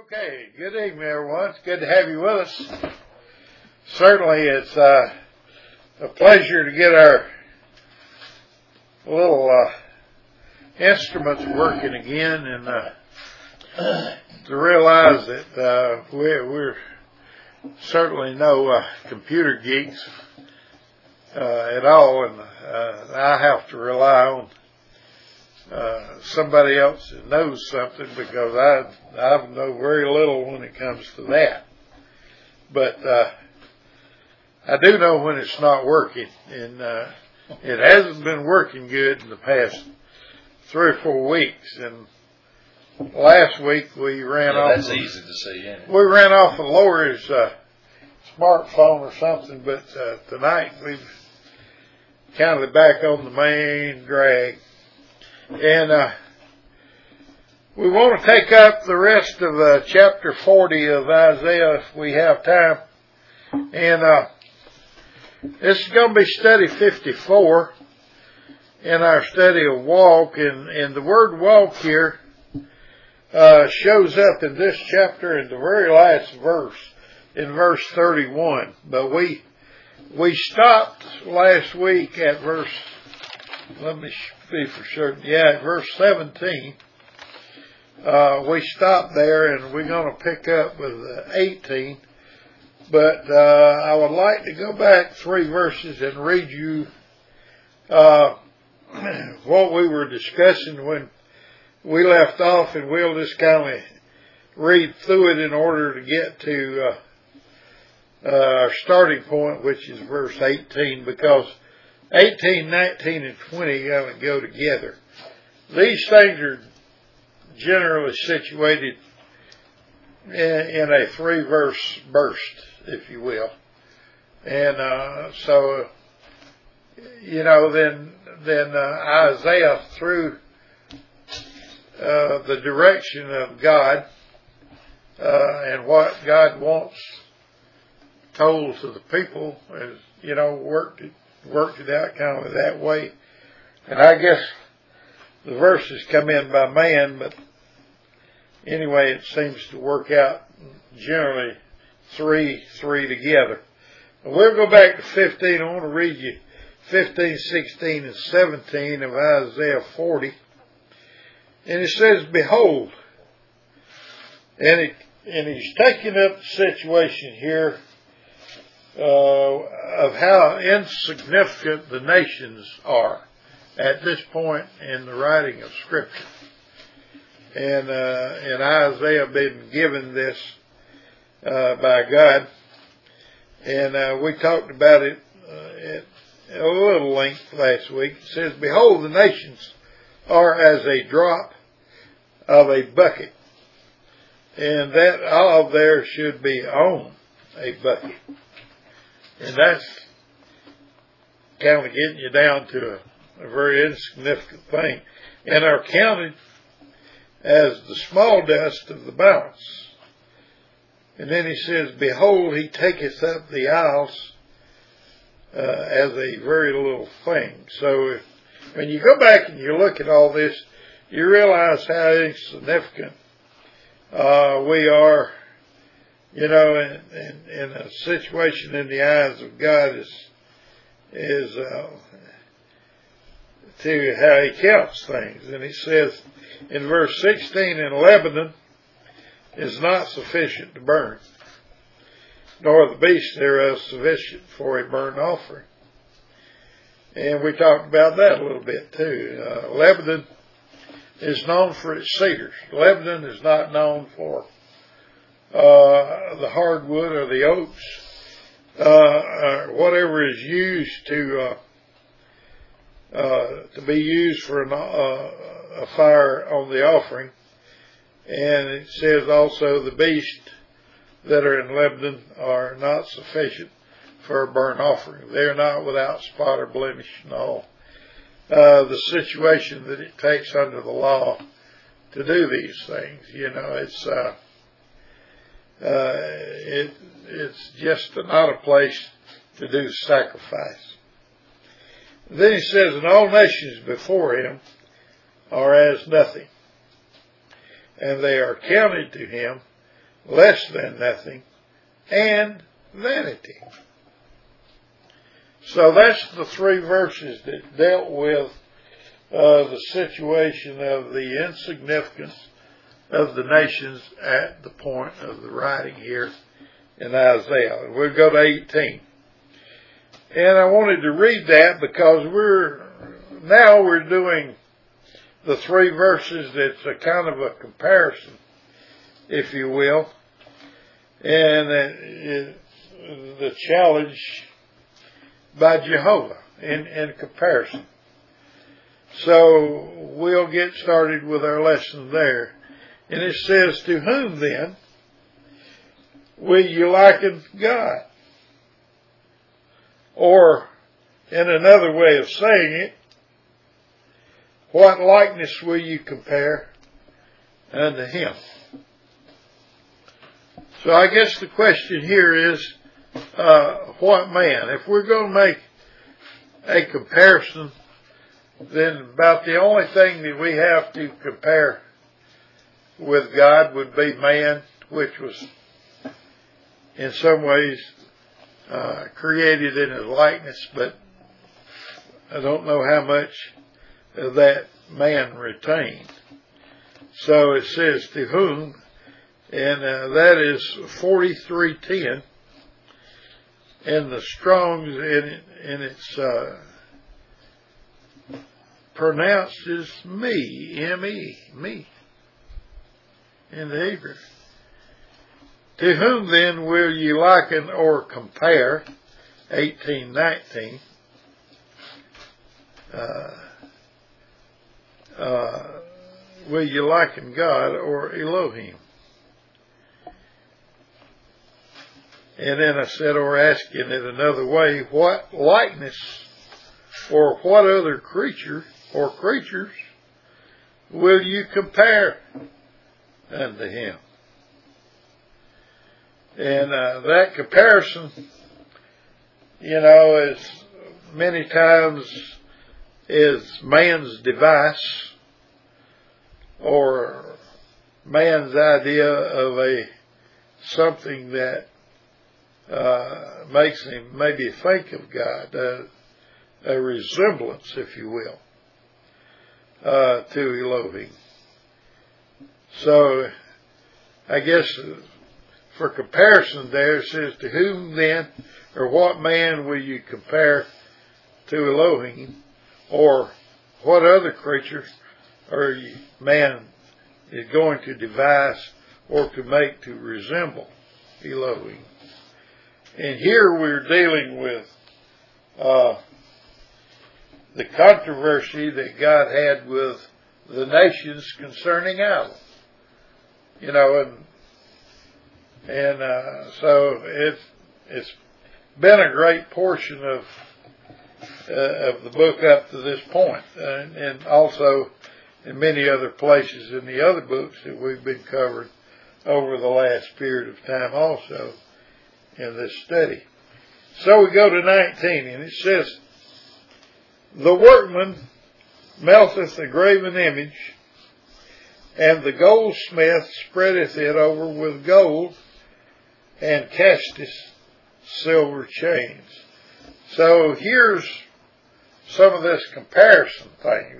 Okay, good evening, everyone. It's good to have you with us. Certainly, it's a pleasure to get our little instruments working again, and to realize that we're certainly no computer geeks at all, and I have to rely on somebody else that knows something, because I know very little when it comes to that. But I do know when it's not working, and it hasn't been working good in the past 3 or 4 weeks. And last week we ran off. That's easy to see, isn't it? We ran off of Lori's smartphone or something, but tonight we've kind of back on the main drag. And we want to take up the rest of chapter 40 of Isaiah if we have time. And this is going to be study 54 in our study of walk. And the word walk here shows up in this chapter in the very last verse, in verse 31. But we stopped last week at verse, let me be for certain, verse 17. We stopped there, and we're going to pick up with 18. But I would like to go back 3 verses and read you what we were discussing when we left off, and we'll just kind of read through it in order to get to our starting point, which is verse 18, because 18, 19, and 20 gotta go together. These things are generally situated in a 3-verse burst, if you will. And so, then Isaiah, through the direction of God and what God wants told to the people, is, worked it out kind of that way. And I guess the verses come in by man, but anyway, it seems to work out generally 3 together. And we'll go back to 15. I want to read you 15, 16, and 17 of Isaiah 40. And it says, "Behold," and he's taking up the situation here of how insignificant the nations are at this point in the writing of Scripture. And Isaiah been given this by God. And we talked about it at a little length last week. It says, "Behold, the nations are as a drop of a bucket." And that all there should be on a bucket. And that's kind of getting you down to a very insignificant thing, and are counted as the small dust of the balance. And then he says, "Behold, he taketh up the isles as a very little thing." So when you go back and you look at all this, you realize how insignificant we are. In a situation in the eyes of God is to how he counts things. And he says in verse 16, "And Lebanon is not sufficient to burn, nor the beast thereof sufficient for a burnt offering." And we talked about that a little bit too. Lebanon is known for its cedars. Lebanon is not known for the hardwood or the oaks, or whatever is used to be used for a fire on the offering. And it says also the beasts that are in Lebanon are not sufficient for a burnt offering. They are not without spot or blemish and all. The situation that it takes under the law to do these things, it's just not a place to do sacrifice. Then he says, "And all nations before him are as nothing, and they are counted to him less than nothing, and vanity. So that's the three verses that dealt with the situation of the insignificance of the nations at the point of the writing here in Isaiah. We'll go to 18. And I wanted to read that because we're doing the three verses that's a kind of a comparison, if you will. And the challenge by Jehovah in comparison. So we'll get started with our lesson there. And it says, to whom then will you liken God? Or, in another way of saying it, what likeness will you compare unto Him? So I guess the question here is, what man? If we're going to make a comparison, then about the only thing that we have to compare with God would be man, which was in some ways created in His likeness, but I don't know how much of that man retained. So it says to whom, and that is 43:10, and the Strong's in its pronounced as me, M-E, me, in the Hebrew. To whom then will you liken or compare, 18:19, will you liken God or Elohim? And then I said, or asking it another way, what likeness or what other creature or creatures will you compare unto Him? And that comparison, is many times is man's device or man's idea of something that makes him maybe think of God, a resemblance, if you will, to Elohim. So I guess for comparison there it says, to whom then, or what man will you compare to Elohim, or what other creature or man is going to devise or to make to resemble Elohim? And here we're dealing with the controversy that God had with the nations concerning idols. So it's been a great portion of the book up to this point, and also in many other places in the other books that we've been covering over the last period of time also in this study. So we go to 19, and it says, the workman melteth a graven image, and the goldsmith spreadeth it over with gold, and casteth silver chains. So here's some of this comparison thing.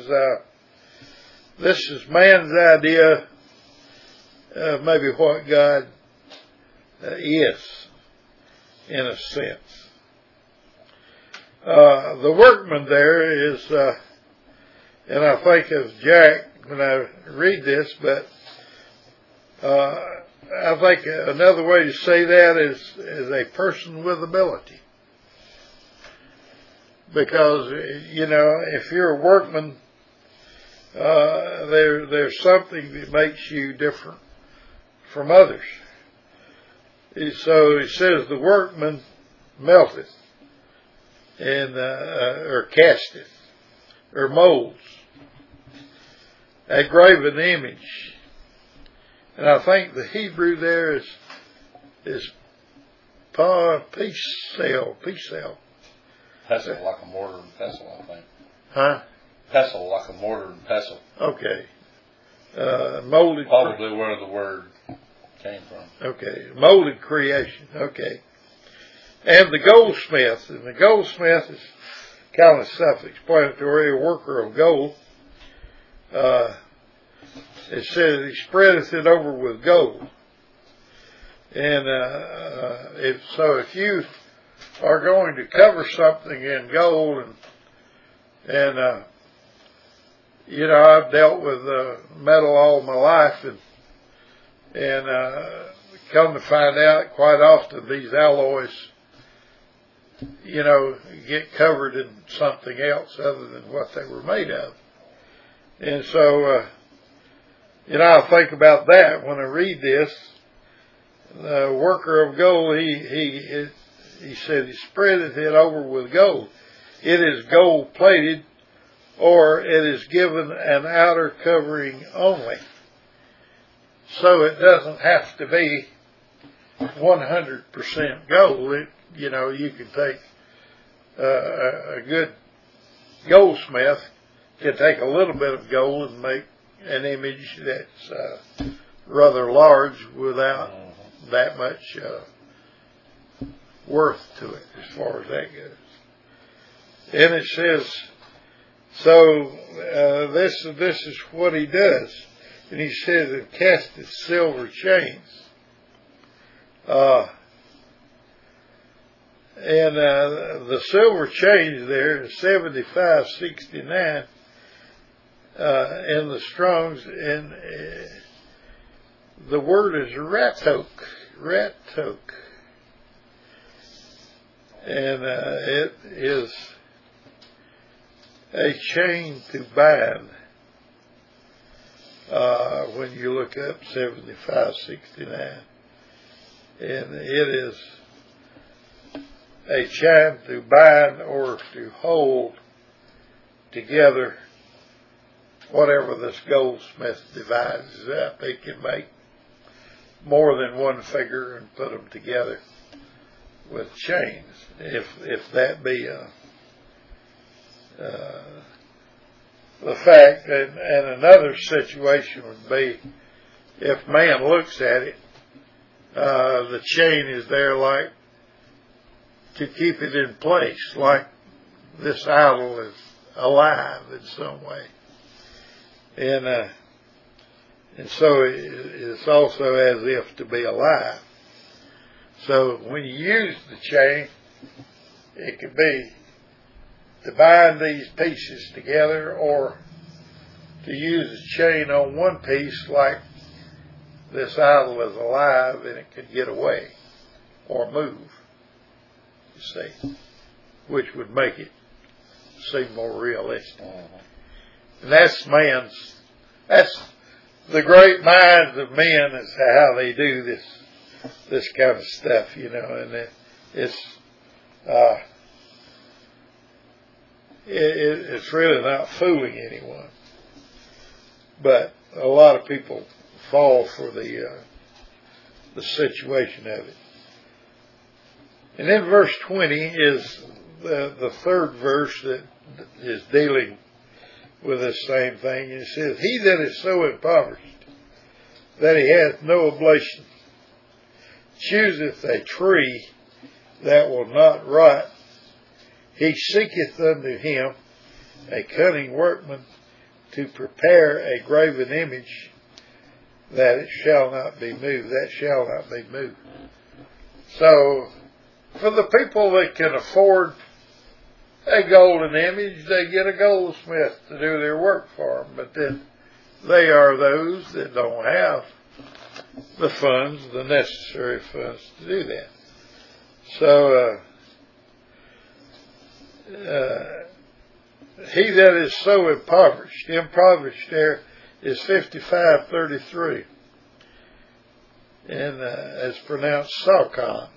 This is man's idea of maybe what God is, in a sense. The workman there is, and I think of Jack when I read this, but I think another way to say that is a person with ability. Because, if you're a workman, there's something that makes you different from others. So it says the workman melteth, and or casteth, or molds a graven image. And I think the Hebrew there is pesel. Pestle, like a mortar and pestle, I think. Huh? Pestle, like a mortar and pestle. Okay. Molded. Probably where the word came from. Okay, molded creation. Okay. And the goldsmith. And the goldsmith is kind of self-explanatory, a worker of gold. It says he spreadeth it over with gold. And if you are going to cover something in gold, and you know, I've dealt with metal all my life, and come to find out, quite often these alloys, you know, get covered in something else other than what they were made of. And so, you know, I think about that when I read this. The worker of gold, he said he spreadeth it over with gold. It is gold plated, or it is given an outer covering only. So it doesn't have to be 100% gold. You know, you can take a good goldsmith can take a little bit of gold and make an image that's rather large without that much worth to it as far as that goes. And it says, so this is what he does. And he says it casteth silver chains. And the silver chains there is 7569 in the Strong's, and the word is ratok, and it is a chain to bind. When you look up 7569, and it is a chain to bind or to hold together whatever this goldsmith divides up. They can make more than one figure and put them together with chains, if that be the fact. And another situation would be if man looks at it, the chain is there like to keep it in place, like this idol is alive in some way. And so it's also as if to be alive. So when you use the chain, it could be to bind these pieces together, or to use a chain on one piece like this idol is alive and it could get away or move, you see, which would make it seem more realistic. And that's the great minds of men is how they do this kind of stuff, you know, and it's really not fooling anyone. But a lot of people fall for the situation of it. And then verse 20 is the third verse that is dealing with this same thing. And it says, he that is so impoverished that he hath no oblation chooseth a tree that will not rot. He seeketh unto him a cunning workman to prepare a graven image that it shall not be moved. That shall not be moved. So, for the people that can afford a golden image, they get a goldsmith to do their work for them. But then they are those that don't have the funds, the necessary funds to do that. So, he that is so impoverished there is 55:33, and it's pronounced Salcon,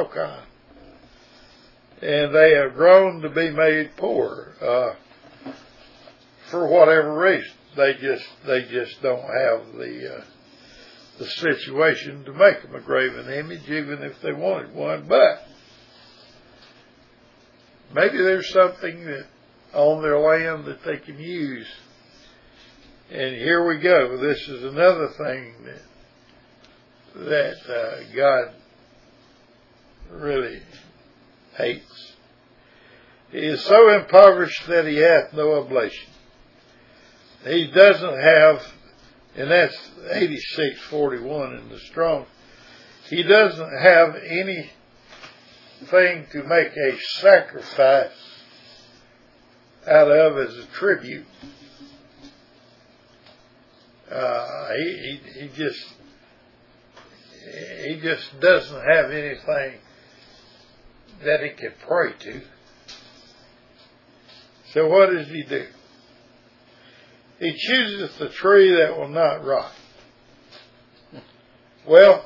and they have grown to be made poor for whatever reason. They just don't have the situation to make them a graven image, even if they wanted one. But maybe there's something that on their land that they can use. And here we go. This is another thing God really hates. He is so impoverished that he hath no oblation. He doesn't have, and that's 86:41 in the Strong. He doesn't have anything to make a sacrifice out of as a tribute. He just doesn't have anything that he can pray to. So what does he do? He chooses the tree that will not rot. Well,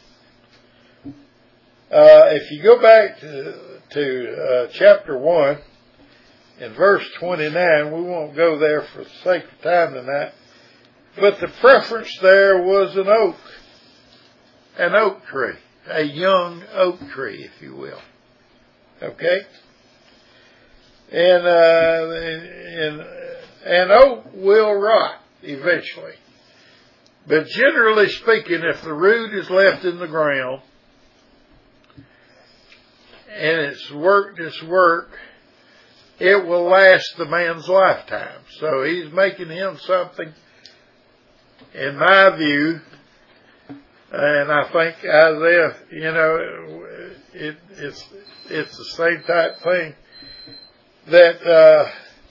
if you go back to chapter 1 and verse 29, we won't go there for the sake of time tonight, but the preference there was an oak tree, a young oak tree, if you will. Okay? And oak will rot eventually. But generally speaking, if the root is left in the ground and it's worked its work, it will last the man's lifetime. So he's making him something, in my view, and I think Isaiah, it's the same type thing, that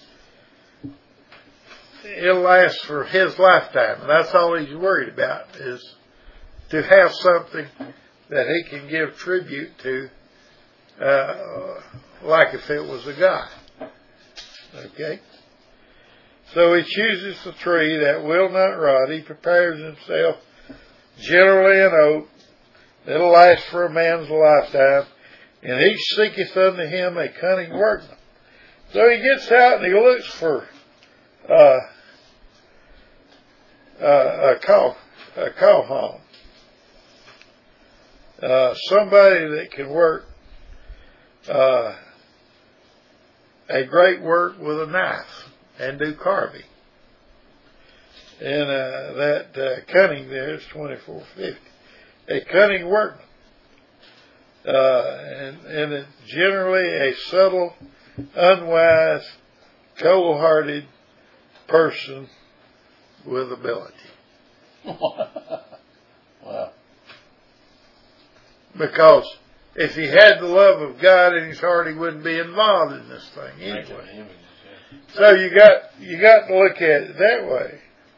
it'll last for his lifetime. And that's all he's worried about, is to have something that he can give tribute to, like if it was a god. Okay? So he chooses the tree that will not rot. He prepares himself, generally an oak, that'll last for a man's lifetime, and he seeketh unto him a cunning workman. So he gets out and he looks for a cowhand, somebody that can work a great work with a knife and do carving. And that cunning there is 2450. A cunning workman. And it's generally a subtle, unwise, cold-hearted person with ability. Wow. Because if he had the love of God in his heart, he wouldn't be involved in this thing anyway. So you got to look at it that way.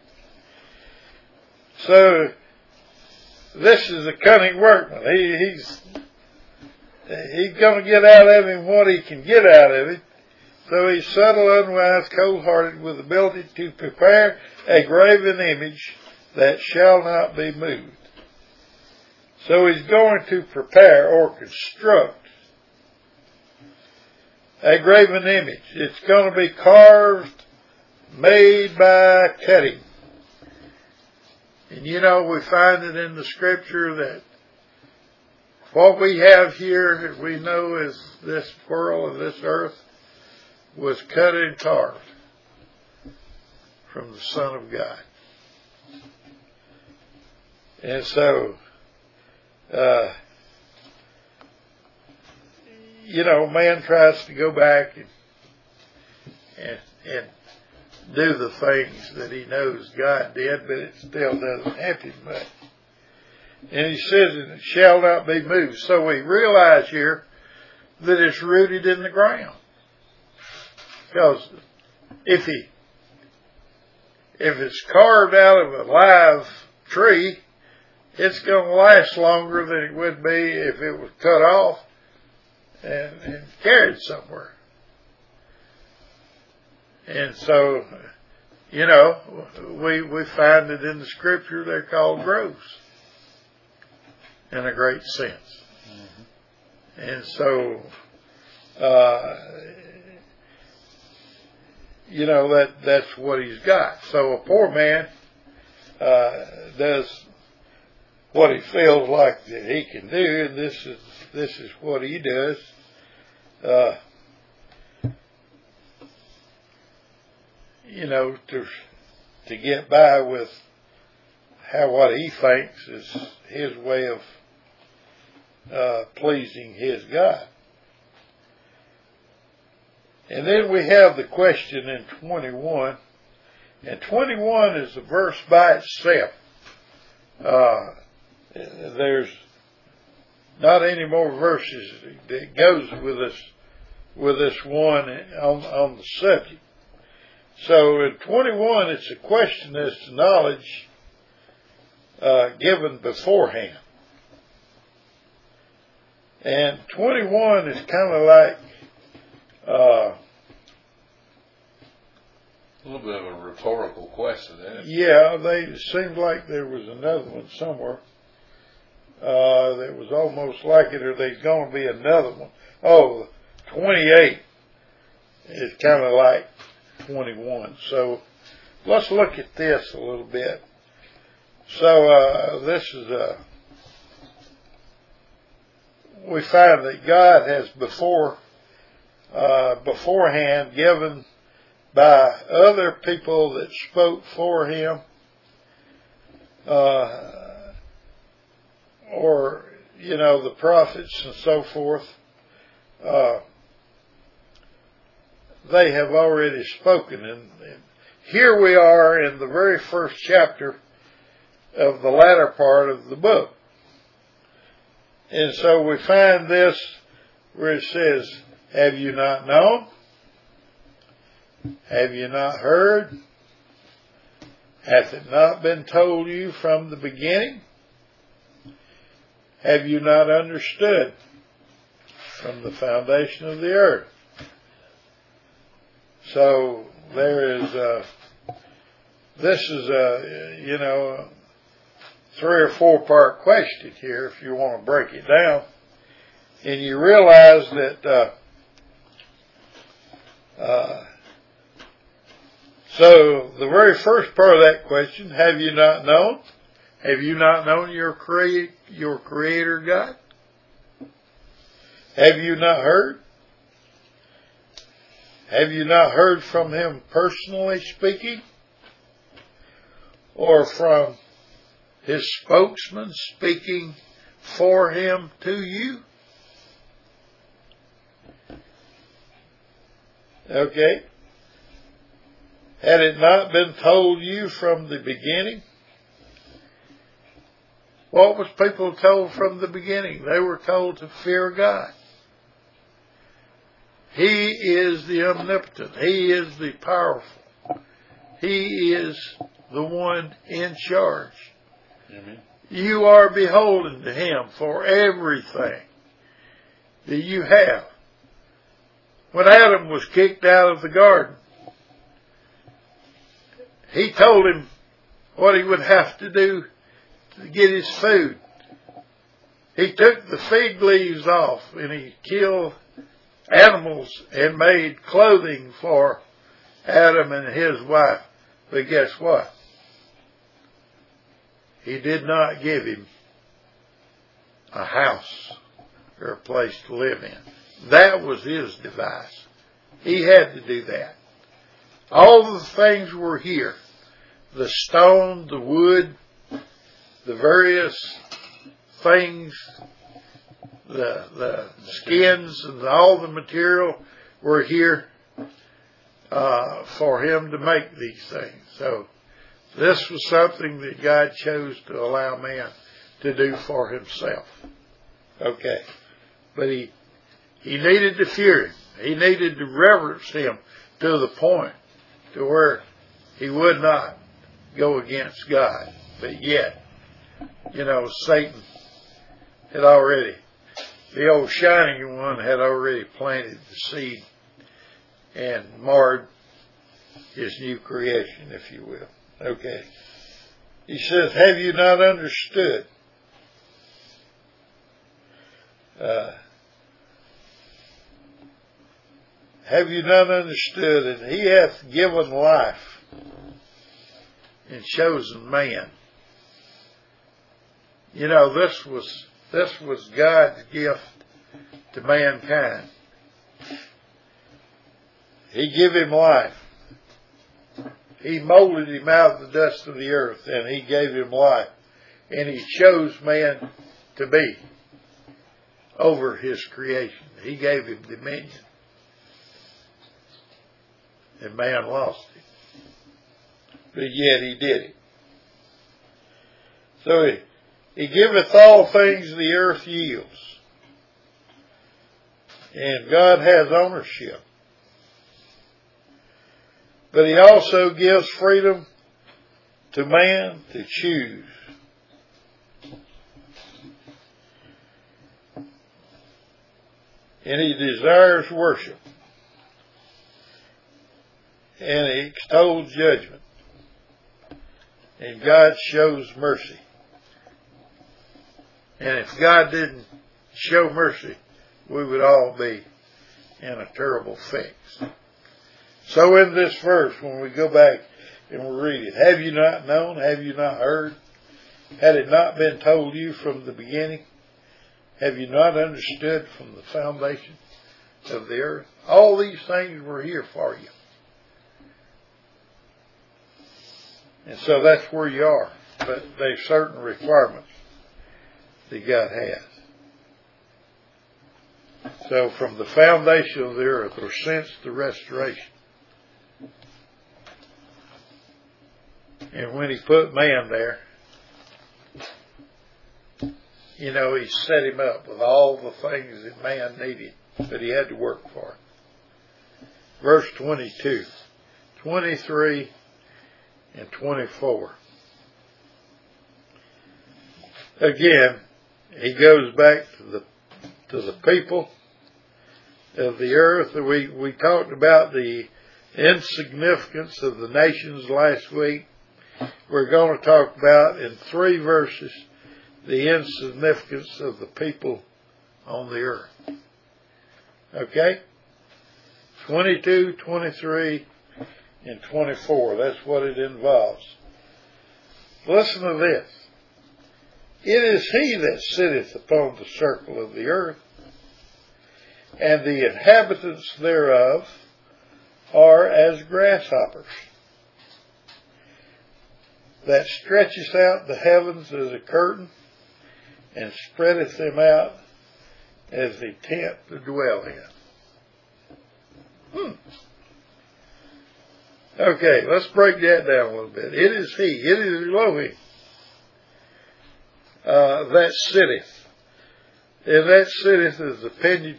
So this is a cunning workman. He's going to get out of him what he can get out of it. So he's subtle, unwise, cold-hearted, with ability to prepare a graven image that shall not be moved. So he's going to prepare or construct a graven image. It's going to be carved, made by cutting. And we find it in the scripture that what we have here, we know, is this world and this earth was cut and carved from the Son of God. And so, man tries to go back and do the things that he knows God did, but it still doesn't happen much. And he says, it shall not be moved. So we realize here that it's rooted in the ground. Because if it's carved out of a live tree, it's going to last longer than it would be if it was cut off and carried somewhere. And so, we find it in the scripture, they're called groves in a great sense. Mm-hmm. And so, that's what he's got. So a poor man does what he feels like that he can do, and this is what he does. To get by with what he thinks is his way of pleasing his God. And then we have the question in 21. And 21 is a verse by itself. There's not any more verses that goes with this one on the subject. So in 21, it's a question as to knowledge given beforehand. And 21 is kind of like a little bit of a rhetorical question, isn't it? Yeah, it seemed like there was another one somewhere that was almost like it, or there's going to be another one. Oh, 28 is kind of like 21. So let's look at this a little bit. So this is we find that God has beforehand given by other people that spoke for him, or, the prophets and so forth, they have already spoken. And here we are in the very first chapter of the latter part of the book. And so we find this where it says, have you not known? Have you not heard? Hath it not been told you from the beginning? Have you not understood from the foundation of the earth? So there is this is a 3 or 4 part question here if you want to break it down. And you realize that so the very first part of that question, have you not known? Have you not known your Creator God? Have you not heard? Have you not heard from Him personally speaking? Or from His spokesman speaking for Him to you? Okay. Had it not been told you from the beginning? What was people told from the beginning? They were told to fear God. He is the omnipotent. He is the powerful. He is the one in charge. Amen. You are beholden to Him for everything that you have. When Adam was kicked out of the garden, He told him what he would have to do to get his food. He took the fig leaves off and he killed animals and made clothing for Adam and his wife. But guess what? He did not give him a house or a place to live in. That was his device. He had to do that. All the things were here. The stone, the wood, the various things, the skins and all the material were here for him to make these things. So this was something that God chose to allow man to do for himself. Okay. But he needed to fear him. He needed to reverence him to the point to where he would not go against God. But yet, Satan had already, the old shining one had already planted the seed and marred his new creation, if you will. Okay. He says, have you not understood? Have you not understood? And He hath given life and chosen man. This was God's gift to mankind. He gave him life. He molded him out of the dust of the earth, and he gave him life. And he chose man to be over his creation. He gave him dominion. And man lost it. But yet he did it. So he giveth all things the earth yields. And God has ownership. But he also gives freedom to man to choose. And he desires worship. And he extols judgment. And God shows mercy. And if God didn't show mercy, we would all be in a terrible fix. So in this verse, when we go back and we read it, have you not known? Have you not heard? Had it not been told you from the beginning? Have you not understood from the foundation of the earth? All these things were here for you. And so that's where you are. But there's certain requirements that God has. So from the foundation of the earth, or since the restoration. And when he put man there, you know, he set him up with all the things that man needed, but he had to work for it. Verse 22, 23, and 24. Again, he goes back to the people of the earth. We talked about the insignificance of the nations last week. We're going to talk about in 3 verses the insignificance of the people on the earth. Okay? 22, 23, and 24. That's what it involves. Listen to this. It is he that sitteth upon the circle of the earth, and the inhabitants thereof are as grasshoppers, that stretcheth out the heavens as a curtain, and spreadeth them out as a tent to dwell in. Okay, let's break that down a little bit. It is he, it is Elohim, that sitteth. And that sitteth is the appendage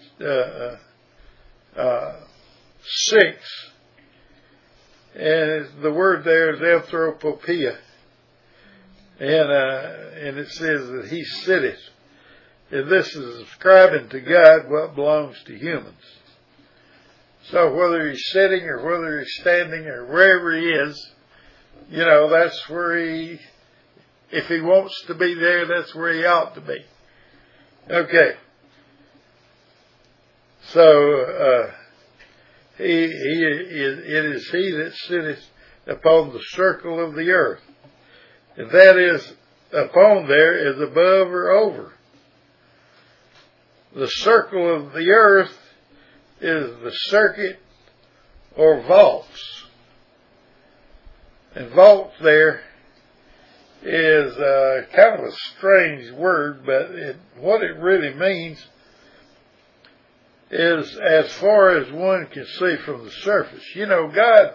6. And the word there is anthropopia. And it says that he sitteth. And this is ascribing to God what belongs to humans. So whether he's sitting or whether he's standing or wherever he is, you know, that's where if he wants to be there, that's where he ought to be. Okay. So, it is he that sitteth upon the circle of the earth. And that is, upon there is above or over. The circle of the earth is the circuit or vaults. And vault there is kind of a strange word, but what it really means is as far as one can see from the surface. You know, God,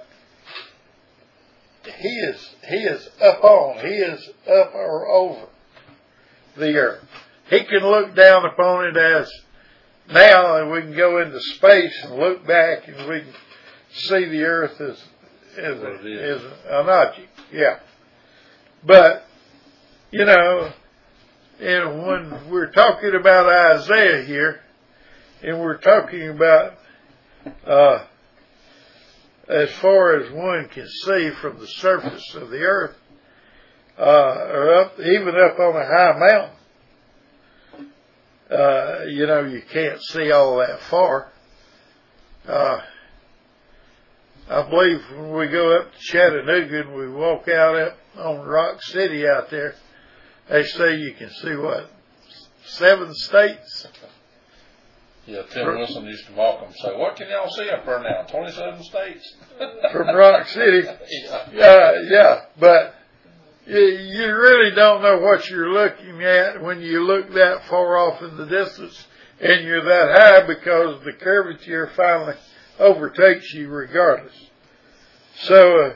He is up on, He is up or over the earth. He can look down upon it as now, and we can go into space and look back and we can see the earth as an object. Yeah. But, you know, and when we're talking about Isaiah here, and we're talking about as far as one can see from the surface of the earth, or even up on a high mountain, you know, you can't see all that far. I believe when we go up to Chattanooga and we walk out up on Rock City out there, they say you can see 7 states? Yeah, Tim Wilson used to mock them. Say, what can y'all see up there now? 27 states. From Rock City. Yeah. But you really don't know what you're looking at when you look that far off in the distance and you're that high, because the curvature finally overtakes you regardless. So,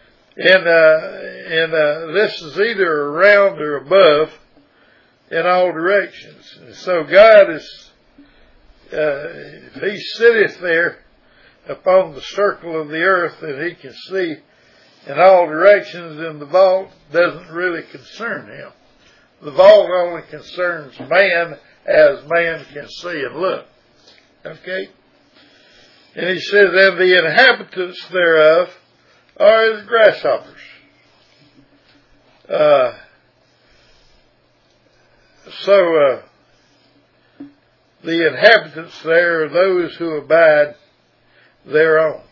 this is either around or above in all directions. And so God is, if He sitteth there upon the circle of the earth, and He can see in all directions, and the vault doesn't really concern Him. The vault only concerns man as man can see and look. Okay? And He says, and the inhabitants thereof are as grasshoppers. The inhabitants there are those who abide thereon.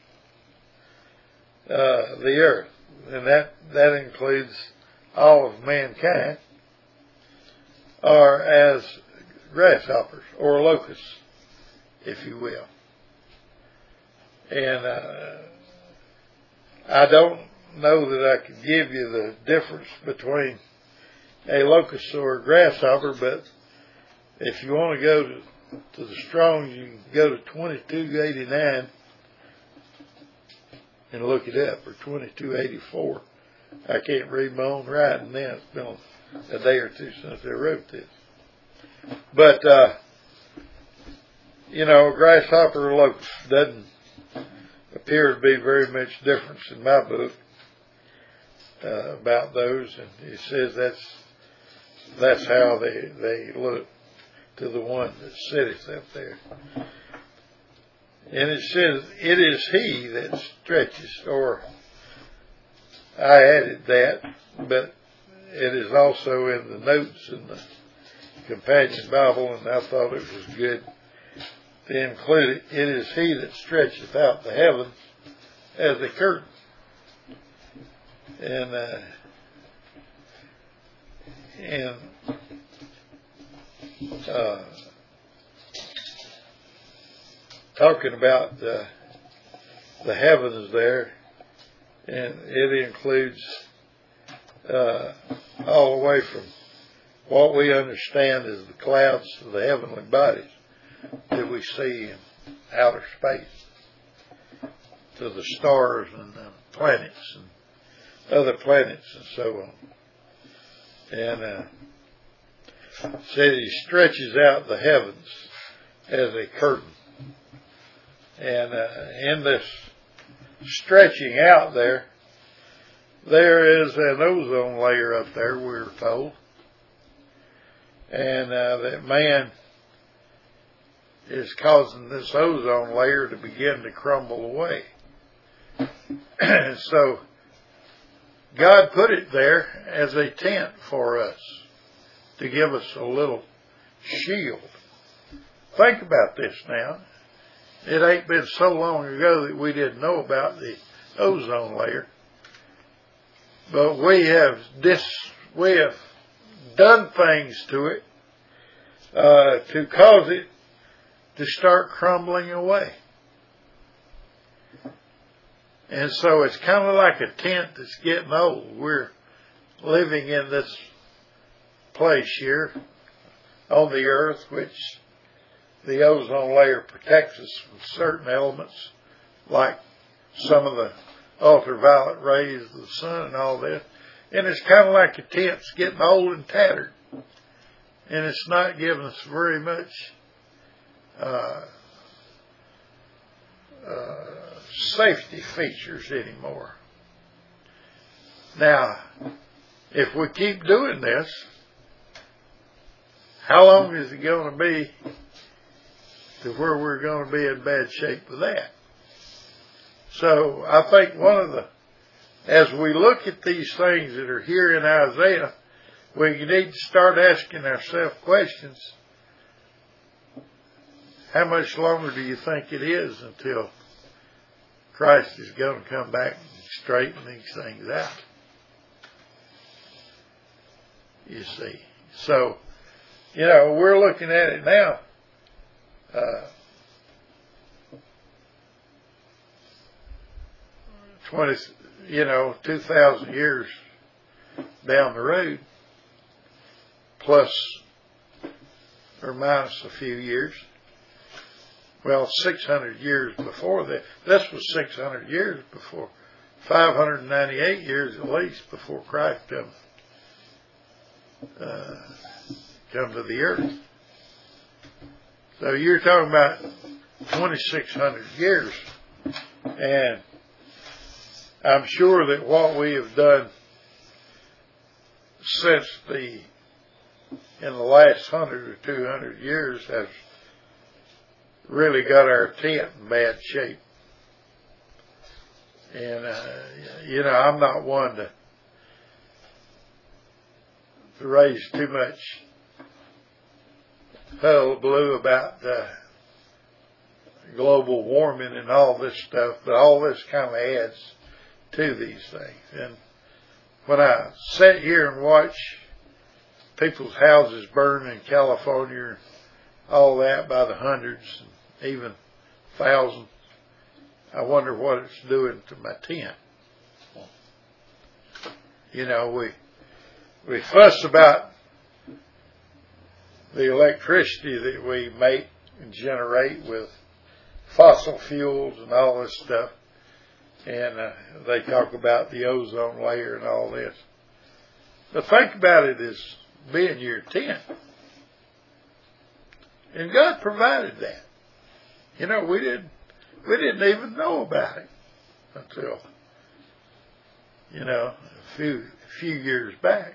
The earth, and that includes all of mankind, are as grasshoppers or locusts, if you will. And I don't know that I could give you the difference between a locust or a grasshopper, but if you want to go to the Strong's, you can go to 2289 and look it up, or 2284. I can't read my own writing now. It's been a day or two since I wrote this. But, a grasshopper or locust doesn't appear to be very much difference in my book about those. And it says that's how they look to the one that sitteth up there. And it says, it is He that stretches, or I added that, but it is also in the notes in the Companion Bible, and I thought it was good to include it. It is He that stretcheth out the heavens as a curtain. And talking about the heavens there, and it includes all the way from what we understand as the clouds of the heavenly bodies that we see in outer space, to the stars and the planets and other planets and so on. And said He stretches out the heavens as a curtain. And in this stretching out there is an ozone layer up there, we're told. And that man is causing this ozone layer to begin to crumble away. And so God put it there as a tent for us, to give us a little shield. Think about this now. It ain't been so long ago that we didn't know about the ozone layer. But we have done things to it to cause it to start crumbling away. And so it's kind of like a tent that's getting old. We're living in this place here on the earth, which the ozone layer protects us from certain elements, like some of the ultraviolet rays of the sun and all this. And it's kind of like a tent that's getting old and tattered. And it's not giving us very much safety features anymore. Now, if we keep doing this, how long is it going to be to where we're going to be in bad shape with that? So I think as we look at these things that are here in Isaiah, we need to start asking ourselves questions. How much longer do you think it is until Christ is going to come back and straighten these things out? You see. So, we're looking at it now. $2,000 years down the road, plus or minus a few years. Well, 600 years before that. This was 600 years before. 598 years at least before Christ come to the earth. So you're talking about 2,600 years. And I'm sure that what we have done since in the last 100 or 200 years has really got our tent in bad shape. And, I'm not one to raise too much hullabaloo about global warming and all this stuff, but all this kind of adds to these things. And when I sit here and watch people's houses burn in California and all that by the hundreds and even thousands, I wonder what it's doing to my tent. We fuss about the electricity that we make and generate with fossil fuels and all this stuff. And they talk about the ozone layer and all this. But think about it as being your tent. And God provided that. We didn't even know about it until, a few years back,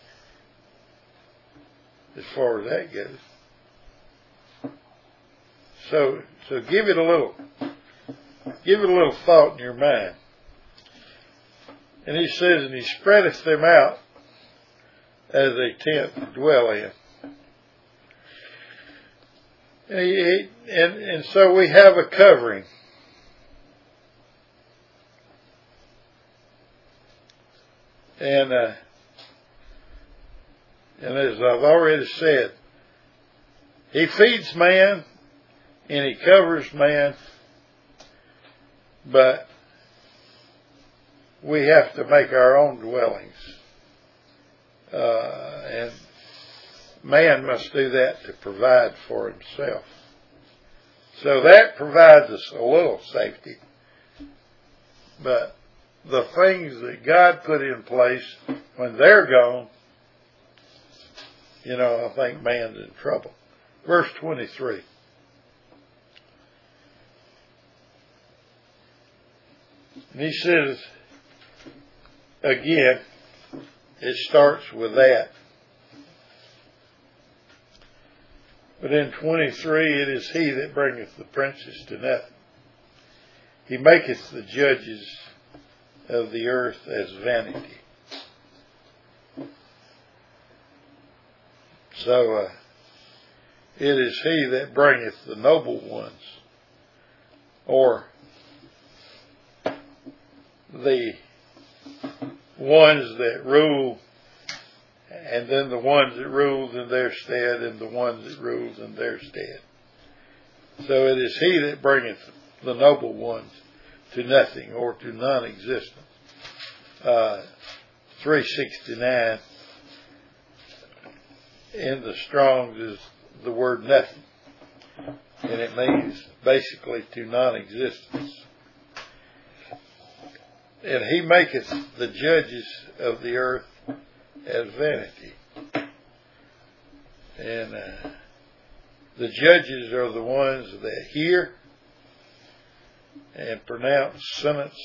as far as that goes. So give it a little thought in your mind. And he says, and he spreadeth them out as a tent to dwell in. And so we have a covering. And as I've already said, he feeds man and he covers man, but we have to make our own dwellings. And man must do that to provide for himself. So that provides us a little safety. But the things that God put in place, when they're gone, I think man's in trouble. Verse 23. And he says, again, it starts with that. But in 23, it is he that bringeth the princes to nothing. He maketh the judges of the earth as vanity. So, it is he that bringeth the noble ones, or the ones that rule, and then the ones that ruled in their stead, and the ones that ruled in their stead. So it is he that bringeth the noble ones to nothing, or to non-existence. 369 in the Strong's is the word nothing, and it means basically to non-existence. And he maketh the judges of the earth as vanity. And the judges are the ones that hear and pronounce sentence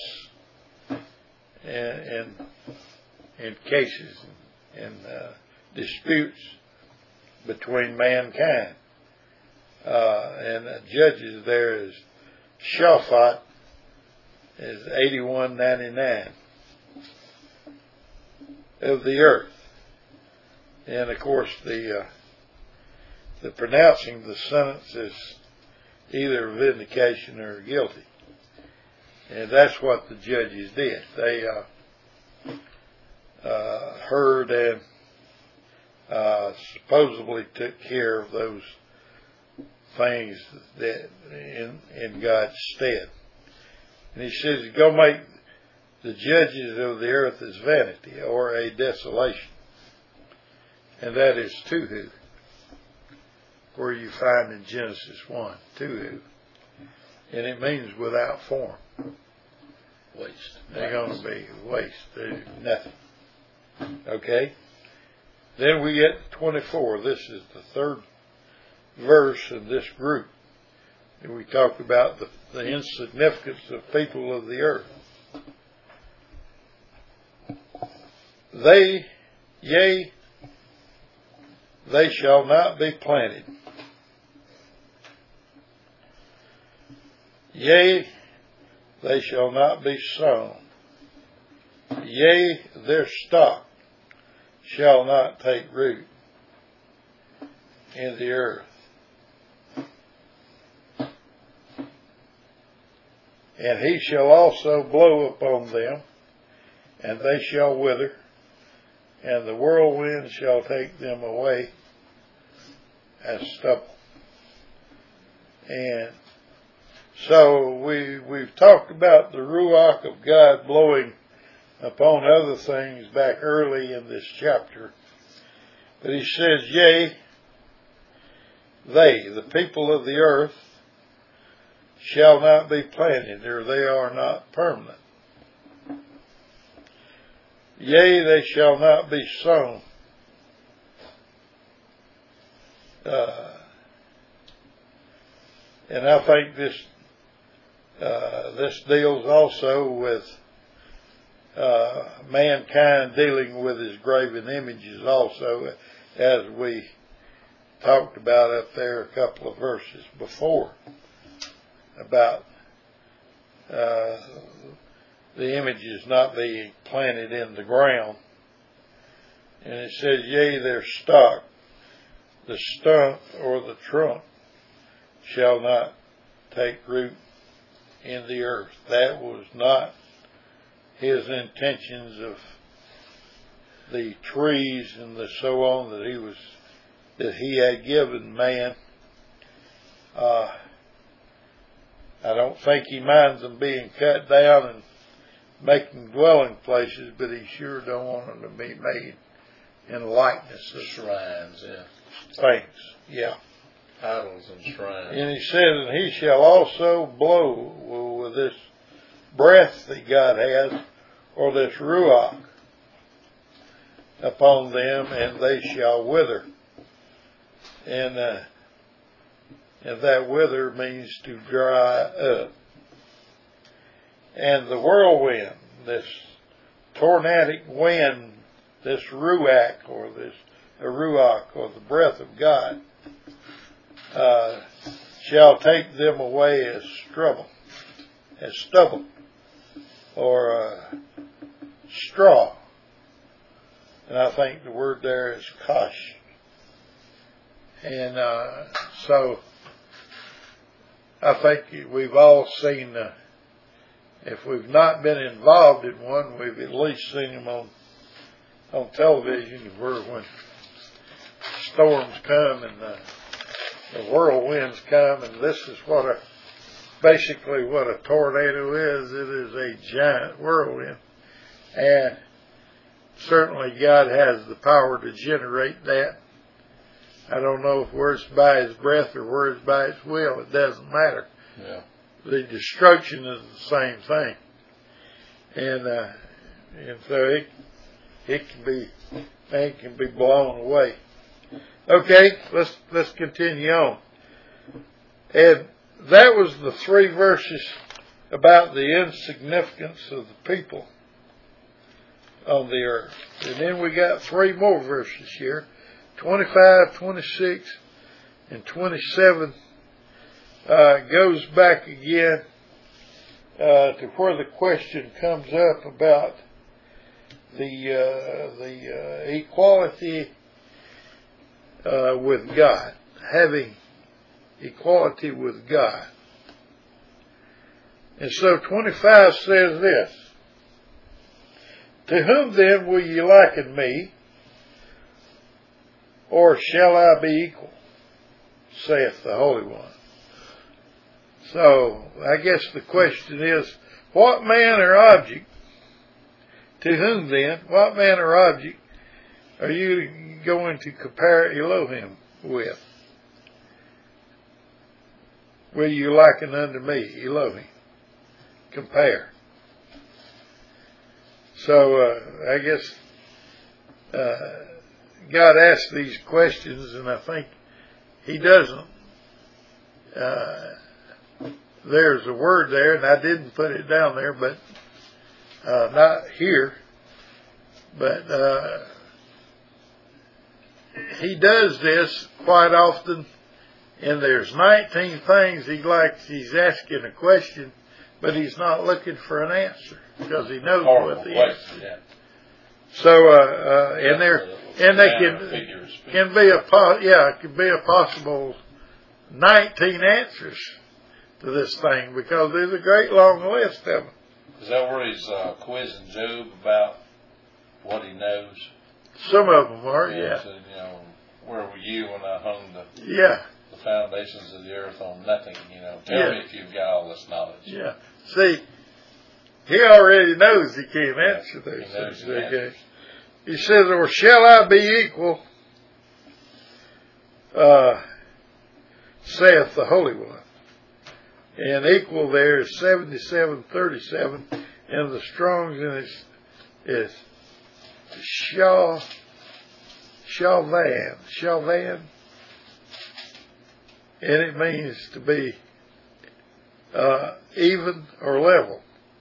in cases and disputes between mankind. And the judges there is Shaphat is 8199 of the earth. And of course the pronouncing the sentence is either vindication or guilty. And that's what the judges did. They heard and supposedly took care of those things that in God's stead. And he says, go make the judges of the earth as vanity, or a desolation. And that is Tuhu, where you find in Genesis 1, Tuhu. And it means without form. Waste. They're going to be waste. They're nothing. Okay? Then we get to 24. This is the third verse in this group. And we talked about the insignificance of people of the earth. They shall not be planted. Yea, they shall not be sown. Yea, their stock shall not take root in the earth. And he shall also blow upon them, and they shall wither, and the whirlwind shall take them away as stubble. And so we've talked about the Ruach of God blowing upon other things back early in this chapter. But he says, yea, they, the people of the earth, shall not be planted, or they are not permanent. Yea, they shall not be sown. And I think this deals also with mankind dealing with his graven images also, as we talked about up there a couple of verses before, about the images not being planted in the ground. And it says, yea, their stock, the stump or the trunk, shall not take root in the earth. That was not his intentions of the trees and the so on that he had given man. I don't think he minds them being cut down and making dwelling places, but he sure don't want them to be made in likeness of shrines, things. Yeah. Idols and shrines. And he said, and he shall also blow with this breath that God has, or this Ruach, upon them, and they shall wither. And that wither means to dry up. And the whirlwind, this tornadic wind, this Ruach, or the breath of God, shall take them away as stubble, or straw. And I think the word there is kosh. And so I think we've all seen, if we've not been involved in one, we've at least seen them on television, where when storms come and the whirlwinds come, and this is basically what a tornado is. It is a giant whirlwind. And certainly God has the power to generate that. I don't know where it's by his breath or where it's by his will. It doesn't matter. Yeah. The destruction is the same thing. And so man can be blown away. Okay, let's continue on. And that was the 3 verses about the insignificance of the people on the earth. And then we got 3 more verses here, 25, 26, and 27. Goes back again to where the question comes up about the equality with God, having equality with God. And so 25 says this: to whom then will ye liken me, or shall I be equal? saith the Holy One. So, I guess the question is, what man or object, to whom then, what man or object are you going to compare Elohim with? Will you liken unto me, Elohim? Compare. So, I guess God asks these questions, and I think He doesn't. There's a word there, and I didn't put it down there, but not here. But He does this quite often, and there's 19 things He's asking a question, but He's not looking for an answer because He knows what the answer is. So, and they can be it could be a possible 19 answers to this thing, because there's a great long list of them. Is that where he's quizzing Job about what he knows? Some of them are, yeah. So, where were you when I hung the foundations of the earth on nothing? Tell me if you've got all this knowledge. Yeah. See, he already knows he can't answer those things. Okay. He says, or shall I be equal, saith the Holy One. And equal there is 77:37, and the Strong's is Shalvan, and it means to be even or level.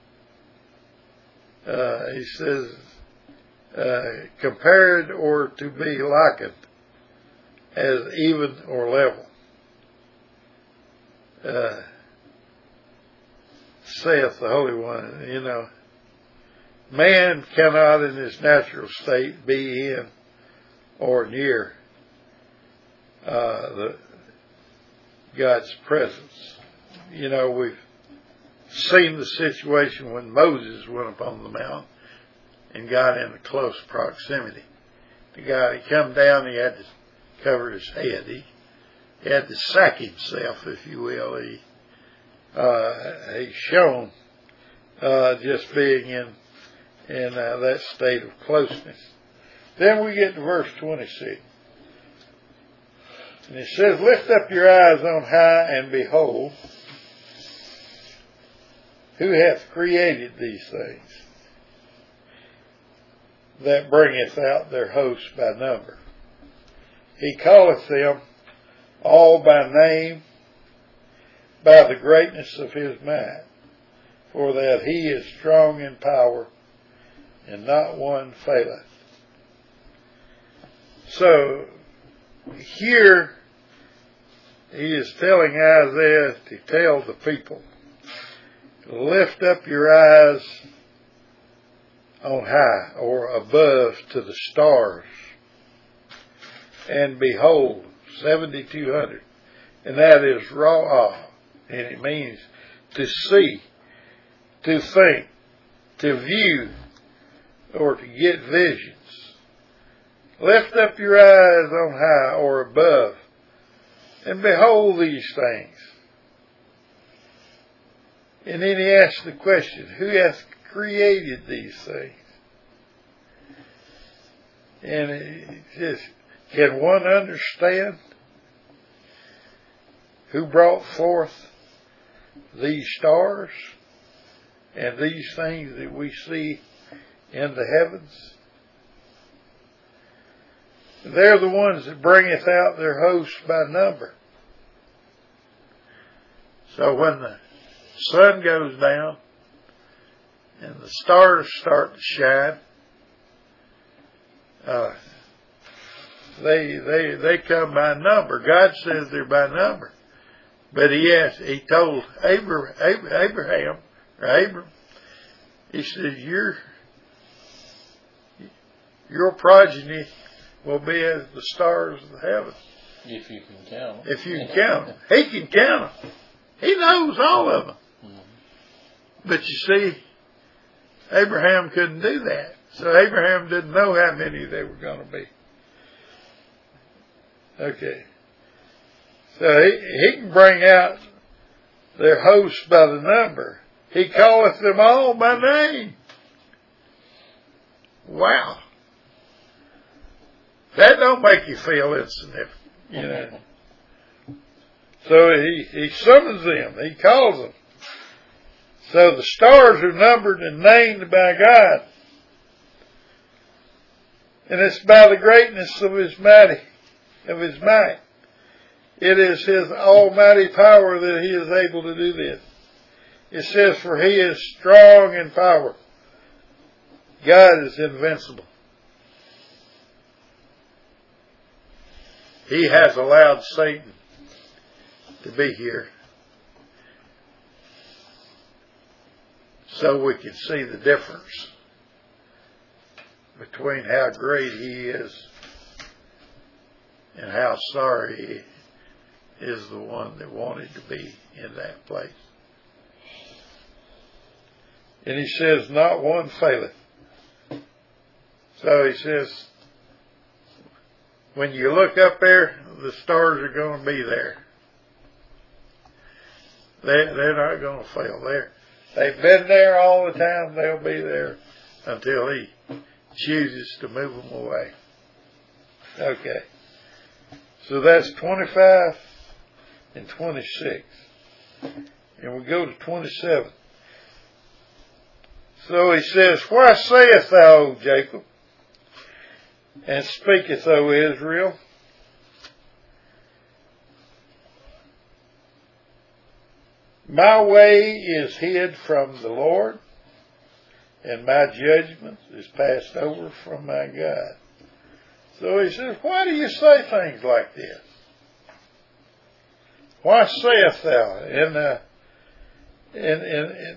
He says compared or to be likened as even or level. Saith the Holy One. Man cannot in his natural state be in or near God's presence. We've seen the situation when Moses went upon the mount and got in a close proximity. The guy, he come down, he had to cover his head. He had to sack himself, if you will. He's shown just being in that state of closeness. Then we get to verse 26. And it says, lift up your eyes on high and behold, who hath created these things, that bringeth out their hosts by number. He calleth them all by name, by the greatness of His might, for that He is strong in power, and not one faileth. So, here, He is telling Isaiah to tell the people, lift up your eyes on high, or above to the stars, and behold, 7,200, and that is ra'ah, and it means to see, to think, to view, or to get visions. Lift up your eyes on high, or above, and behold these things. And then he asks the question, who hath created these things? And he says, can one understand who brought forth these stars and these things that we see in the heavens? They're the ones that bringeth out their hosts by number. So when the sun goes down and the stars start to shine, they come by number. God says they're by number. But he told Abraham, he says, your progeny will be as the stars of the heaven. If you can count them. If you can count them. He can count them. He knows all of them. Mm-hmm. But you see, Abraham couldn't do that. So Abraham didn't know how many they were going to be. Okay. So he can bring out their hosts by the number. He calleth them all by name. Wow. That don't make you feel insignificant, you know. So he summons them. He calls them. So the stars are numbered and named by God. And it's by the greatness of His might. It is His almighty power that He is able to do this. It says, for He is strong in power. God is invincible. He has allowed Satan to be here so we can see the difference between how great He is and how sorry He is the one that wanted to be in that place. And He says, not one faileth. So He says, when you look up there, the stars are going to be there. They're not going to fail. They've been there all the time. They'll be there until He chooses to move them away. Okay. So that's 25 and 26. And we go to 27. So He says, why sayest thou, O Jacob, and speaketh, O Israel? My way is hid from the Lord, and my judgment is passed over from my God. So He says, why do you say things like this? Why sayest thou? In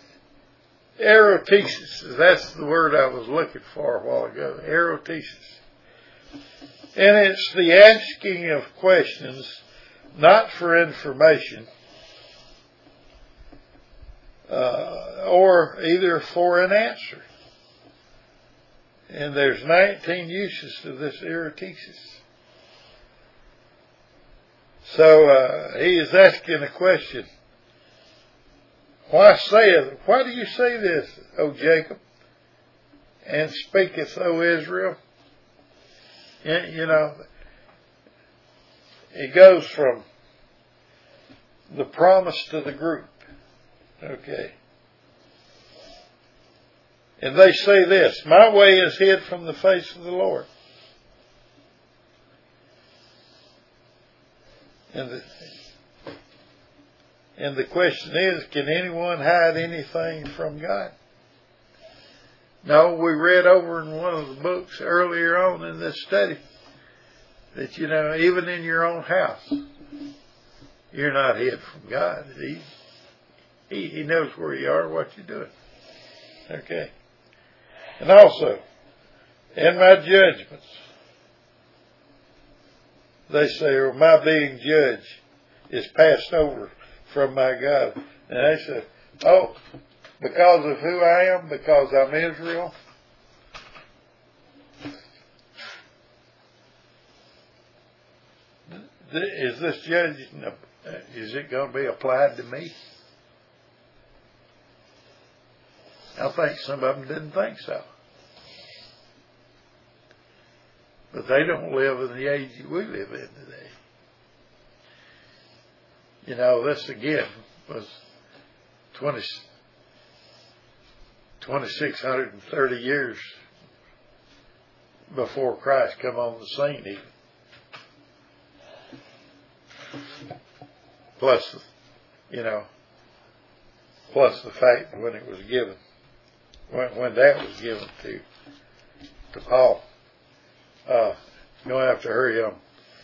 erotesis, that's the word I was looking for a while ago. Erotesis. And it's the asking of questions, not for information, or either for an answer. And there's 19 uses to this erotesis. So he is asking a question. Why do you say this, O Jacob, and speaketh, O Israel? You know, it goes from the promise to the group. Okay. And they say this, my way is hid from the face of the Lord. And the question is, can anyone hide anything from God? No, we read over in one of the books earlier on in this study that, you know, even in your own house, you're not hid from God. He knows where you are, what you're doing. Okay. And also, in my judgments, they say, or my being judged is passed over from my God. And they say, oh, because of who I am, because I'm Israel, is this judgment, is it going to be applied to me? I think some of them didn't think so. But they don't live in the age we live in today. You know, this again was 2,630 years before Christ come on the scene even. Plus, plus the fact when it was given, when that was given to Paul. You're going to have to hurry on.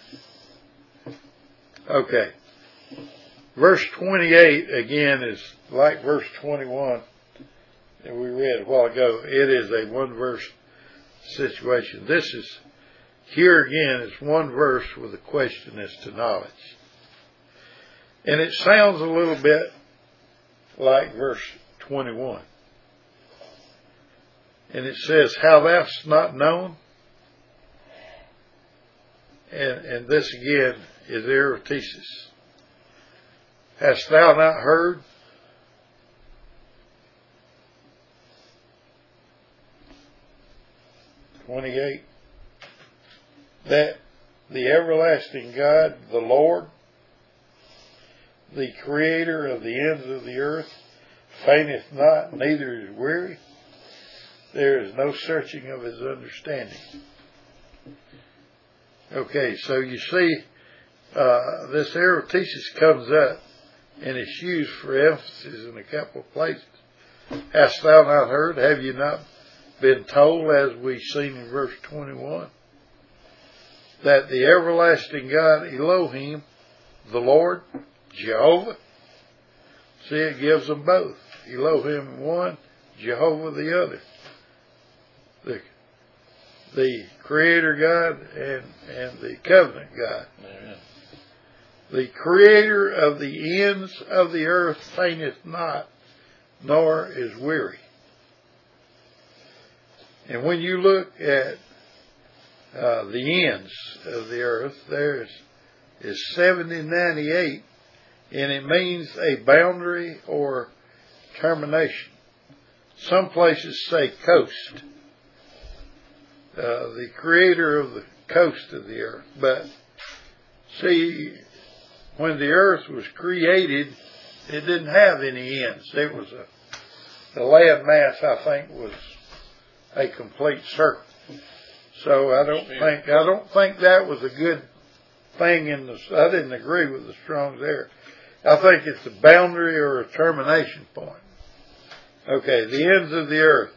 Okay. Verse 28 again is like verse 21 that we read a while ago. It is a one verse situation. This is, here again, is one verse with a question as to knowledge. And it sounds a little bit like verse 21. And it says, how thou'st not known? And this again is erotesis. Hast thou not heard? That the everlasting God, the Lord, the Creator of the ends of the earth, fainteth not, neither is weary. There is no searching of his understanding. Okay, so you see, this erotesis comes up, and it's used for emphasis in a couple of places. Hast thou not heard? Have you not been told, as we've seen in verse 21, that the everlasting God, Elohim, the Lord, Jehovah, see, it gives them both. Elohim one, Jehovah the other. The Creator God and the Covenant God. Amen. The Creator of the ends of the earth fainteth not, nor is weary. And when you look at the ends of the earth, there is 7098, and it means a boundary or termination. Some places say coast. The Creator of the coast of the earth. But see, when the earth was created, it didn't have any ends. It was the land mass, I think, was a complete circle. So I don't think that was a good thing I didn't agree with the Strong's there. I think it's a boundary or a termination point. Okay, the ends of the earth,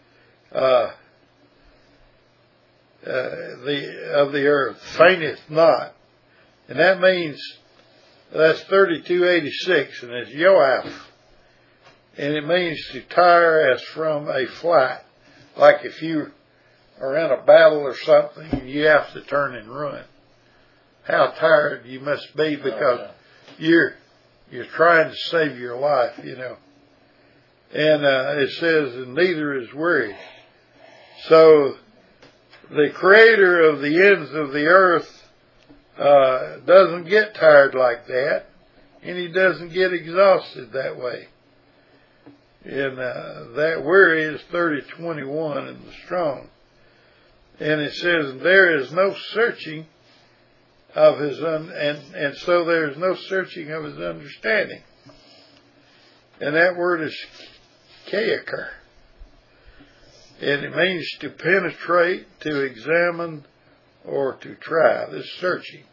of the earth fainteth not, and that means that's 3286, and it's Yoath, and it means to tire as from a flight, like if you are in a battle or something and you have to turn and run. How tired you must be because you're trying to save your life, you know. And it says, and neither is weary. So the Creator of the ends of the earth doesn't get tired like that, and he doesn't get exhausted that way. And that weary is 3021 in the Strong. And it says, there is no searching of his and so there is no searching of his understanding. And that word is kayaker. And it means to penetrate, to examine, or to try. This searching.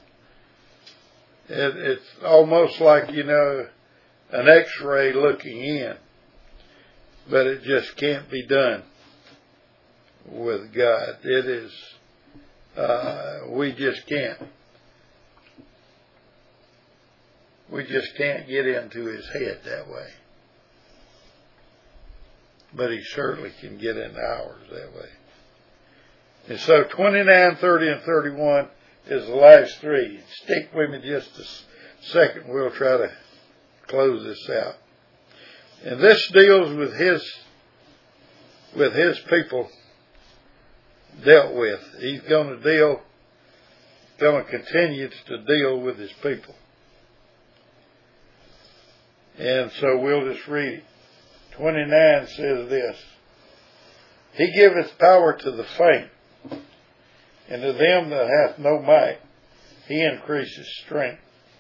It's almost like, you know, an x-ray looking in. But it just can't be done with God. It is, we just can't. We just can't get into his head that way. But he certainly can get into ours that way. And so 29, 30, and 31 is the last three. Stick with me just a second. We'll try to close this out. And this deals with his people dealt with. He's going to continue to deal with his people. And so we'll just read it. 29 says this: He giveth power to the faint, and to them that hath no might, he increases strength.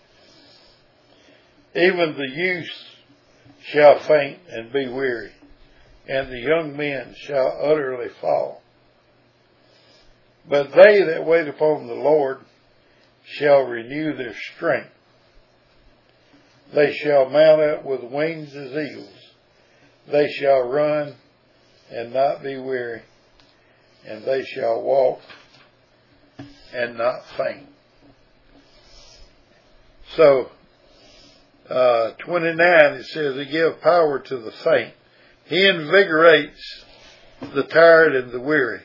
Even the youth shall faint and be weary, and the young men shall utterly fall. But they that wait upon the Lord shall renew their strength. They shall mount up with wings as eagles. They shall run and not be weary, and they shall walk and not faint. So, 29, it says, He give power to the faint. He invigorates the tired and the weary.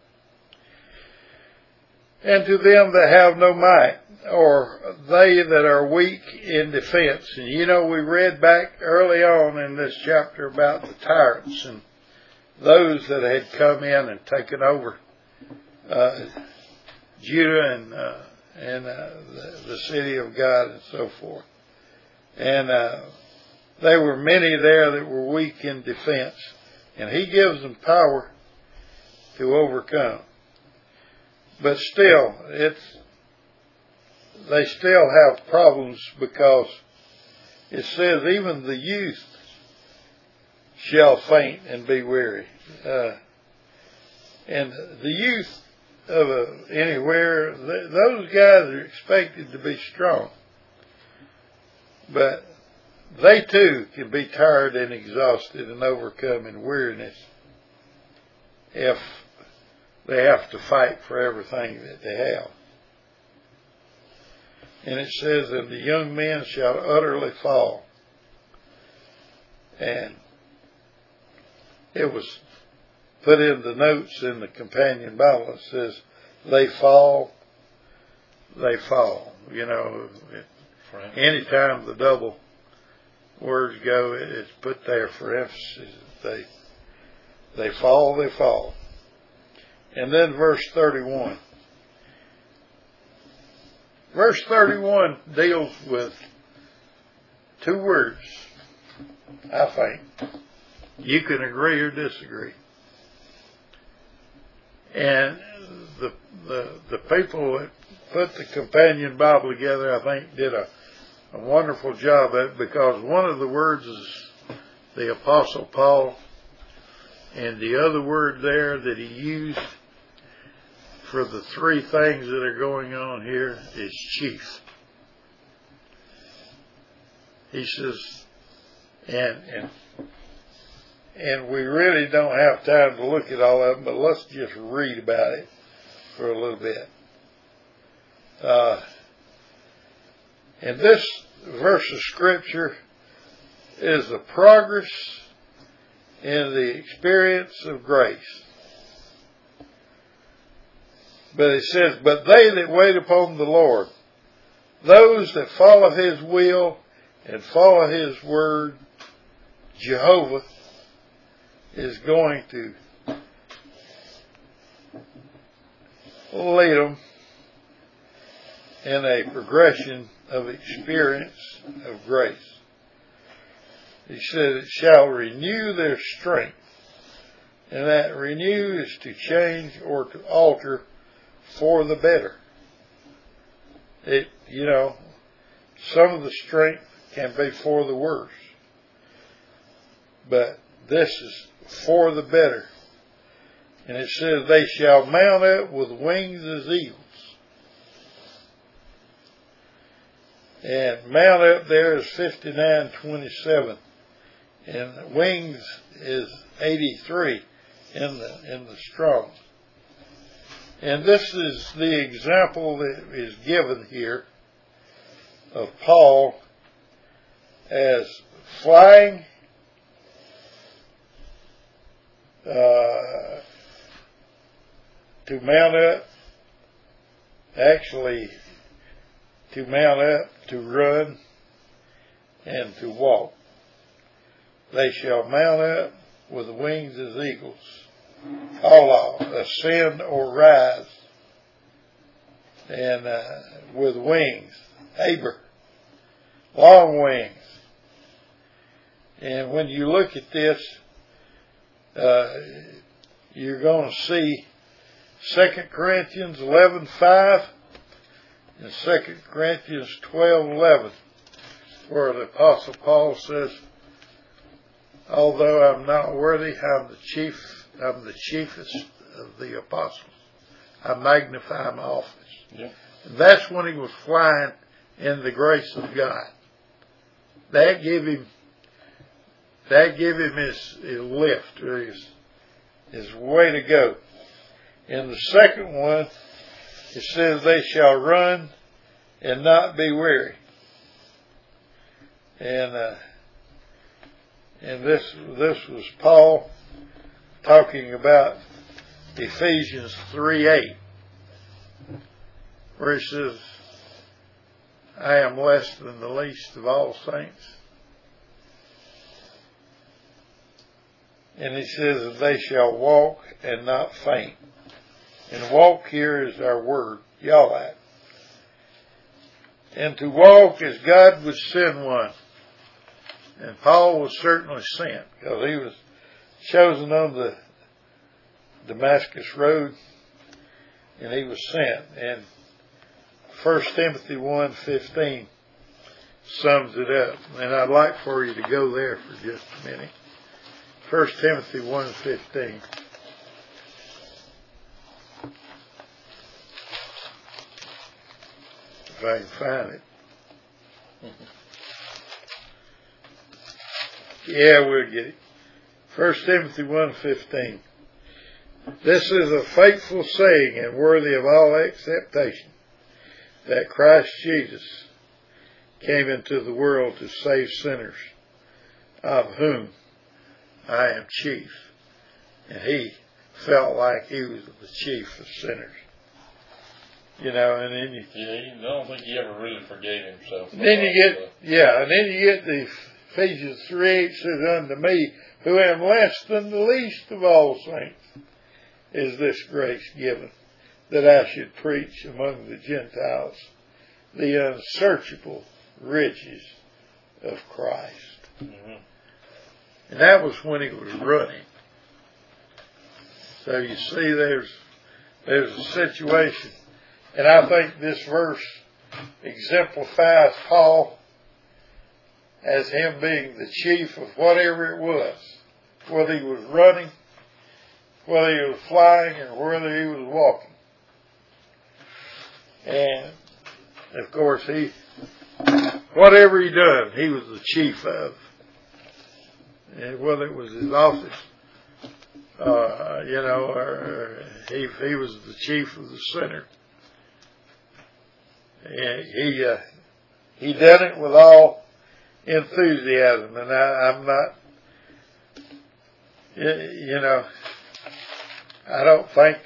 And to them that have no might, or they that are weak in defense. And you know, we read back early on in this chapter about the tyrants and those that had come in and taken over Judah and the city of God and so forth. And there were many there that were weak in defense, and he gives them power to overcome. But still, they still have problems, because it says even the youth shall faint and be weary. And the youth of anywhere, those guys are expected to be strong. But they too can be tired and exhausted and overcome in weariness if they have to fight for everything that they have. And it says, and the young men shall utterly fall. And it was put in the notes in the companion Bible. It says, they fall. You know, anytime the double words go, it's put there for emphasis. They fall. And then verse 31. Verse 31 deals with two words, I think. You can agree or disagree. And the people that put the companion Bible together, I think, did a wonderful job at it, because one of the words is the Apostle Paul, and the other word there that he used for the three things that are going on here is chief. He says, and we really don't have time to look at all of them, but let's just read about it for a little bit. And this verse of Scripture is the progress in the experience of grace. But it says, but they that wait upon the Lord, those that follow His will and follow His word, Jehovah is going to lead them in a progression of experience of grace. He said, it shall renew their strength. And that renew is to change or to alter for the better. Some of the strength can be for the worse. But this is for the better. And it says, they shall mount up with wings as eagles. And mount up there is 59:27. And wings is 83 in the Strong. And this is the example that is given here of Paul as flying to mount up, to run, and to walk. They shall mount up with wings as eagles. Allah, ascend or rise, and with wings, Aber, long wings. And when you look at this, you're going to see 2 Corinthians 11:5 and 2 Corinthians 12:11, where the Apostle Paul says, although I'm not worthy, I'm the chiefest of the apostles. I magnify my office. Yeah. And that's when he was flying in the grace of God. That gave him his lift, or his way to go. In the second one, it says they shall run and not be weary. And this was Paul talking about Ephesians 3:8, where he says, I am less than the least of all saints. And he says that they shall walk and not faint. And walk here is our word, yalat. and to walk as God would send one. And Paul was certainly sent, because he was chosen on the Damascus Road, and he was sent. And 1 Timothy 1:15 sums it up. And I'd like for you to go there for just a minute. 1 Timothy 1:15. If I can find it. Yeah, we'll get it. 1 Timothy 1:15. This is a faithful saying and worthy of all acceptation, that Christ Jesus came into the world to save sinners, of whom I am chief. And he felt like he was the chief of sinners. You know, and then I don't think he ever really forgave himself. And then you get the Ephesians 3:8 says, unto me, who am less than the least of all saints, is this grace given, that I should preach among the Gentiles the unsearchable riches of Christ. Mm-hmm. And that was when he was running. So you see there's a situation. And I think this verse exemplifies Paul as him being the chief of whatever it was, whether he was running, whether he was flying, or whether he was walking. And of course, whatever he done, he was the chief of. And whether it was his office, or he was the chief of the sinner. And he done it with all enthusiasm, and I'm not, I don't think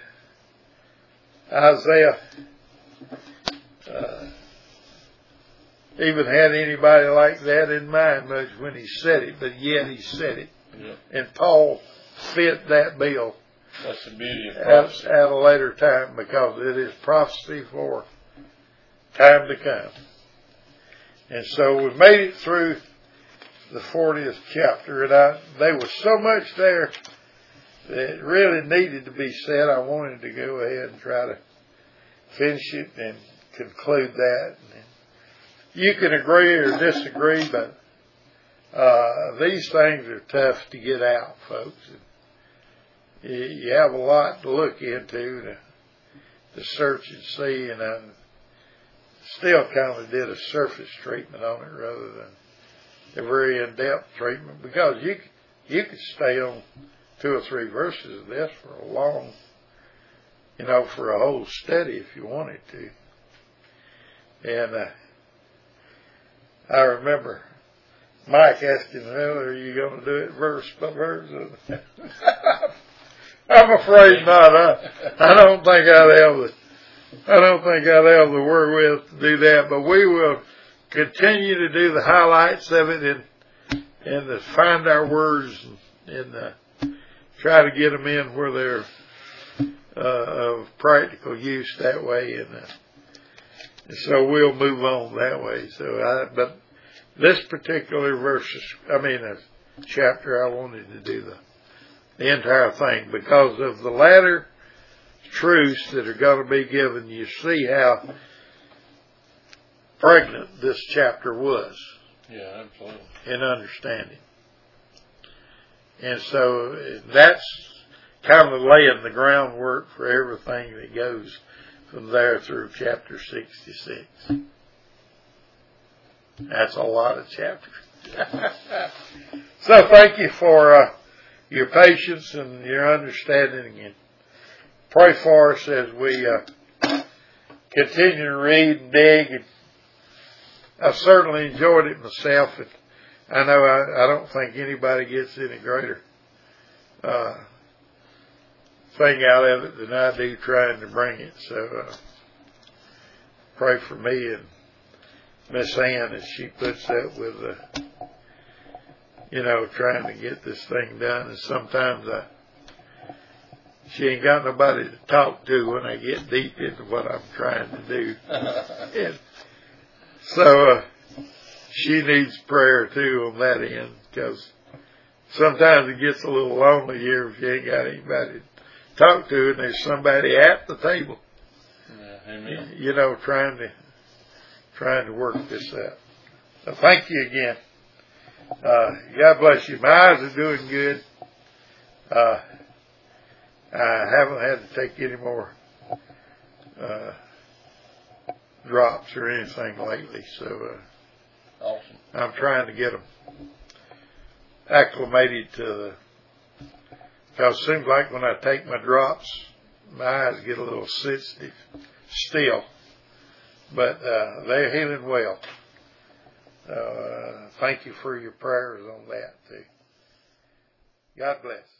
Isaiah even had anybody like that in mind much when he said it, but yet he said it. Yeah. And Paul fit that bill. That's the beauty of prophecy. At a later time, because it is prophecy for time to come. And so we made it through the 40th chapter, and there was so much there that really needed to be said. I wanted to go ahead and try to finish it and conclude that. You can agree or disagree, but these things are tough to get out, folks. You have a lot to look into to search and see, and I still kind of did a surface treatment on it rather than a very in-depth treatment, because you could stay on 2 or 3 verses of this for a long, for a whole study if you wanted to. And I remember Mike asking, well, are you going to do it verse by verse? I'm afraid not. I don't think I'd have the wherewith to do that, but we will continue to do the highlights of it and to find our words and try to get them in where they're of practical use that way, and so we'll move on that way. But this particular chapter, I wanted to do the entire thing because of the latter truths that are going to be given. You see how pregnant this chapter was. Yeah, absolutely. In understanding. And so that's kind of laying the groundwork for everything that goes from there through chapter 66. That's a lot of chapters. So thank you for your patience and your understanding, and pray for us as we continue to read and dig. And I've certainly enjoyed it myself, and I know I don't think anybody gets any greater thing out of it than I do trying to bring it. So pray for me and Miss Ann as she puts up with trying to get this thing done. And sometimes she ain't got nobody to talk to when I get deep into what I'm trying to do. So she needs prayer too on that end, because sometimes it gets a little lonely here if you ain't got anybody to talk to, and there's somebody at the table. Yeah, amen. You know, trying to work this out. So thank you again. God bless you. My eyes are doing good. I haven't had to take any more drops or anything lately, so awesome. I'm trying to get them acclimated to because it seems like when I take my drops, my eyes get a little sensitive still, but they're healing well. Thank you for your prayers on that too. God bless.